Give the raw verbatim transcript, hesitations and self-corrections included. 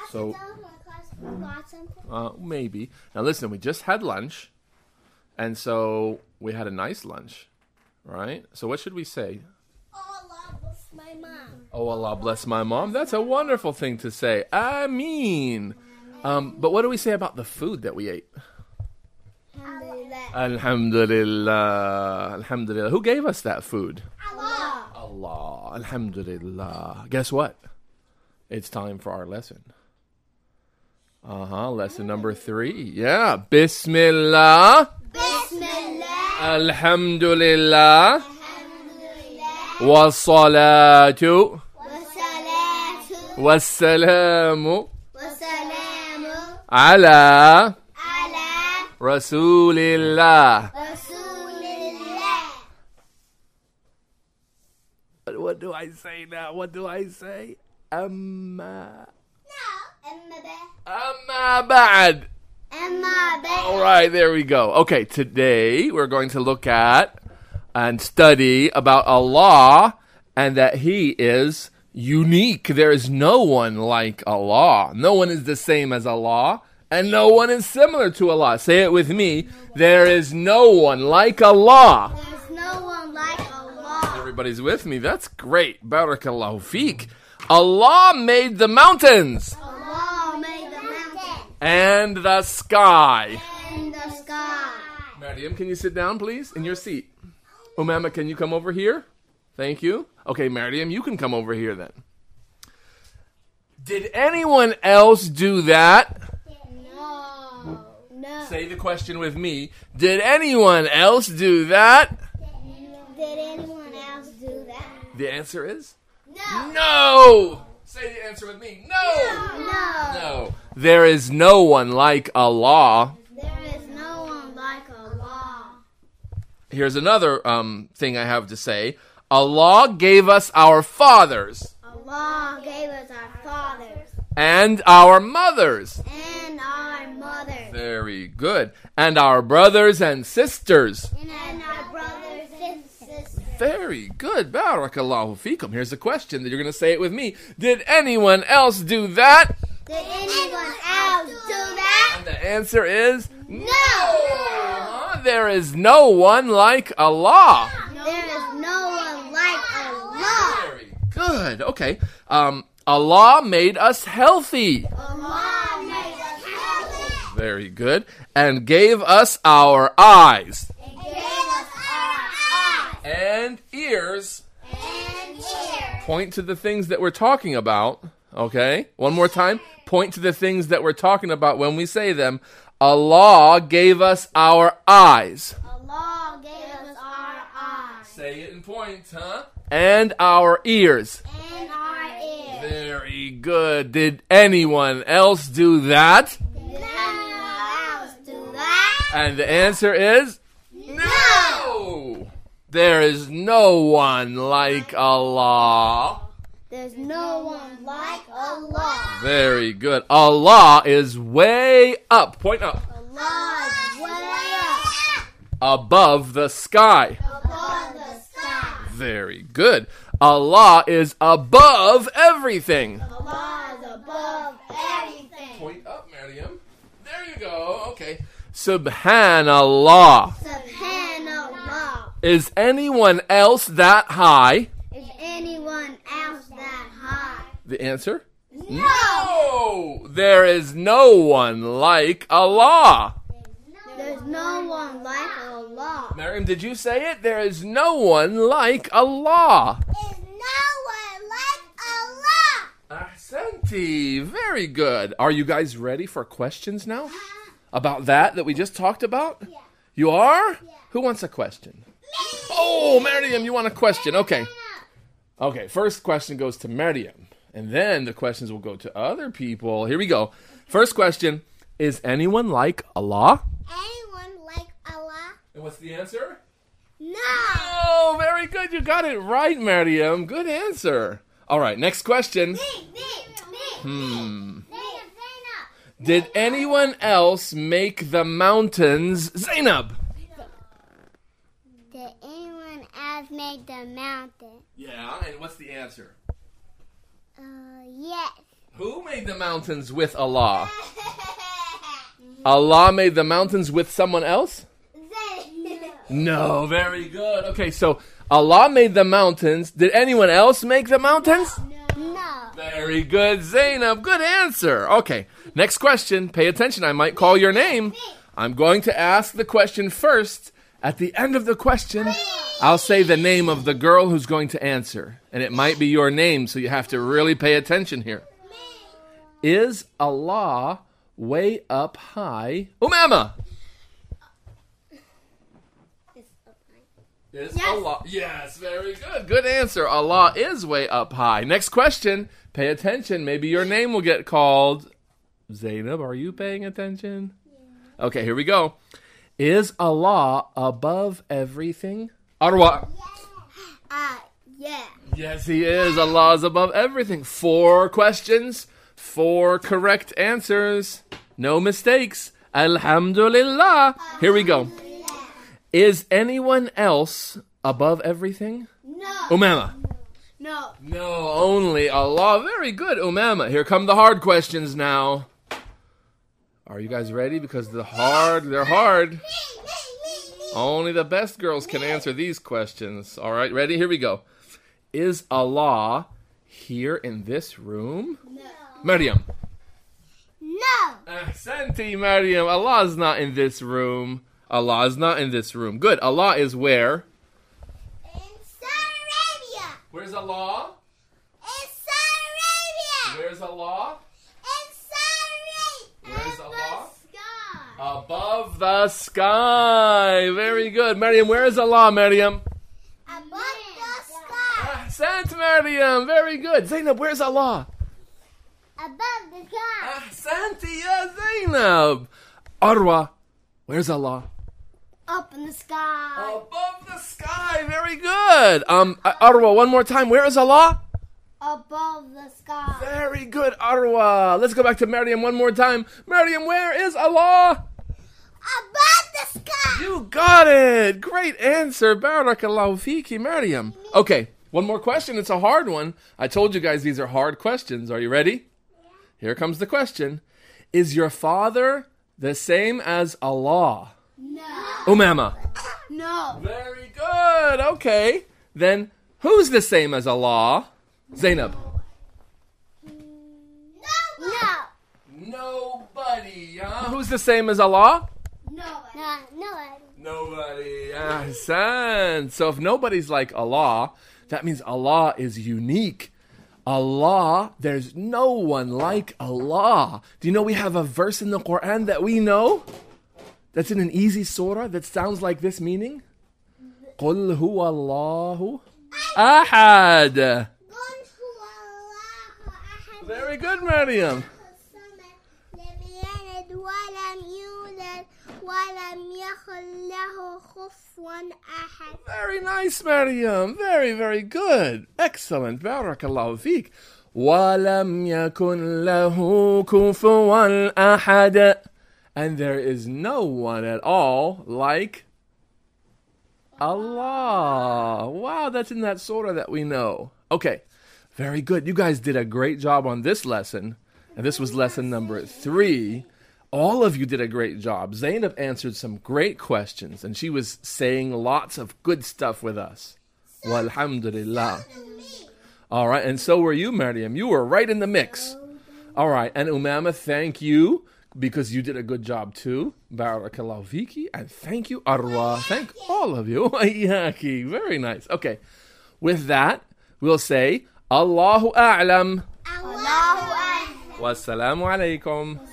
So, uh, maybe. Now listen, we just had lunch, and so we had a nice lunch, right? So what should we say? Oh, Allah bless my mom. Oh, Allah bless my mom. That's a wonderful thing to say. Ameen. Um, but what do we say about the food that we ate? Alhamdulillah. Alhamdulillah. Alhamdulillah. Who gave us that food? Allah. Allah. Alhamdulillah. Guess what? It's time for our lesson. Uh-huh. Lesson number three. Yeah. Bismillah. Bismillah. Alhamdulillah. Alhamdulillah. Wassalatu. Wassalatu. Wassalamu. Wassalamu. Ala. Ala. Rasulillah. Rasulillah. What do I say now? What do I say? Amma. No. Amma ba. Amma ba'd. Amma ba. All right, there we go. Okay, today we're going to look at and study about Allah and that He is unique. There is no one like Allah. No one is the same as Allah, and no one is similar to Allah. Say it with me. There is no one like Allah. There's no one like Allah. Everybody's with me. That's great. Barakallahu feek. Allah made the mountains Allah made the mountain and the sky. and the sky. Mariam, can you sit down, please, in your seat? Umama, can you come over here? Thank you. Okay, Mariam, you can come over here then. Did anyone else do that? No. No. Say the question with me. Did anyone else do that? Did anyone else do that? The answer is No. no. Say the answer with me. No. No. No. There is no one like Allah. There is no one like Allah. Here's another um, thing I have to say. Allah gave us our fathers Allah gave us our fathers and our mothers. and our mothers Very good. And our brothers and sisters. and our brothers and sisters. Very good. Barakallahu feekum. Here's a question that you're going to say it with me. Did anyone else do that? Did anyone else do that? And the answer is No. uh, there is no one like Allah. There is no one like Allah. Very good. Okay. Um, Allah made us healthy. Allah made us healthy Very good. And gave us our eyes and gave us our eyes and ears. and ears. Point to the things that we're talking about. Okay? One more time. Point to the things that we're talking about when we say them. Allah gave us our eyes. Allah gave us our eyes Say it and point, huh? And our ears. and our ears. Very good. Did anyone else do that? Did anyone else do that? And the answer is no. There is no one like Allah. There's no one like Allah. Very good. Allah is way up. Point up. Allah is way up Above the sky. above the sky. Very good. Allah is above everything. Allah is above everything. Point up, Mariam. There you go. Okay. Subhanallah. Subhanallah. Is anyone else that high? Is anyone else that high? The answer? No. No. There is no one like Allah. There's no one like Allah. Mariam, did you say it? There is no one like Allah. There's no one like Allah. Ahsanti. Very good. Are you guys ready for questions now? About that that we just talked about? Yeah. You are? Yeah. Who wants a question? Oh, Mariam, you want a question? Okay. Okay, first question goes to Mariam. And then the questions will go to other people. Here we go. First question. Is anyone like Allah? Anyone like Allah? And what's the answer? No. Oh, very good. You got it right, Mariam. Good answer. All right, next question. Me, me, me, Hmm. me, Zainab. Did anyone else make the mountains? Zainab. Did anyone else make the mountain? Yeah, and what's the answer? Uh, yes. Who made the mountains with Allah? Allah made the mountains with someone else? No, very good. Okay, so Allah made the mountains. Did anyone else make the mountains? No. Very good, Zainab. Good answer. Okay, next question. Pay attention. I might call your name. I'm going to ask the question first. At the end of the question, I'll say the name of the girl who's going to answer. And it might be your name, so you have to really pay attention here. Is Allah way up high? Umama! Is Yes. Allah? Yes, very good. Good answer. Allah is way up high. Next question. Pay attention. Maybe your name will get called. Zainab, are you paying attention? Yeah. Okay, here we go. Is Allah above everything? Arwa. Uh, yeah. Yes, he is. Allah is above everything. Four questions, four correct answers. No mistakes. Alhamdulillah. Here we go. Is anyone else above everything? No. Umama. No. No, only Allah. Very good, Umama. Here come the hard questions now. Are you guys ready? Because the hard, they're hard. Only the best girls can answer these questions. All right, ready? Here we go. Is Allah here in this room? No. Maryam. No. Ahsanti, Maryam. Allah is not in this room. Allah is not in this room. Good. Allah is where? In Saudi Arabia. Where's Allah? In Saudi Arabia. Where's Allah? In Saudi Arabia. Where's Allah? Sky. Above the sky. Very good. Maryam, where is Allah, Maryam? Above the sky. Ahsant, Maryam. Very good. Zainab, where's Allah? Above the sky. Ahsanti, ya Zainab. Arwa, where's Allah? Up in the sky. Above the sky. Very good. Um, Arwa, one more time. Where is Allah? Above the sky. Very good, Arwa. Let's go back to Maryam one more time. Maryam, where is Allah? Above the sky. You got it. Great answer. Barakallahu fiki, Maryam. Okay, one more question. It's a hard one. I told you guys these are hard questions. Are you ready? Yeah. Here comes the question. Is your father the same as Allah? No. Umama. No. Very good. Okay. Then who's the same as Allah? Zainab. No. Nobody. Huh? Who's the same as Allah? Nobody. No. Nobody. Nobody. Ahsan. So if nobody's like Allah, that means Allah is unique. Allah, there's no one like Allah. Do you know we have a verse in the Quran that we know? That's in an easy surah that sounds like this meaning? قُلْ هُوَ اللَّهُ أَحَدٌ. Very good, Maryam. Very nice, Maryam. Very, very good. Excellent. Barakallahu feek. وَلَمْ يَكُنْ لَهُ كُفُوًا أَحَدٌ. And there is no one at all like Allah. Wow, that's in that surah that we know. Okay, very good. You guys did a great job on this lesson. And this was lesson number three. All of you did a great job. Zainab answered some great questions, and she was saying lots of good stuff with us. Walhamdulillah. All right, and so were you, Maryam. You were right in the mix. All right, and Umama, thank you, because you did a good job too. Barakallahu fiki. And thank you, Arwa. Thank all of you. Waiyaki. Very nice. Okay, with that, we'll say, Allahu A'lam. Allahu Akbar. Wassalamu alaikum.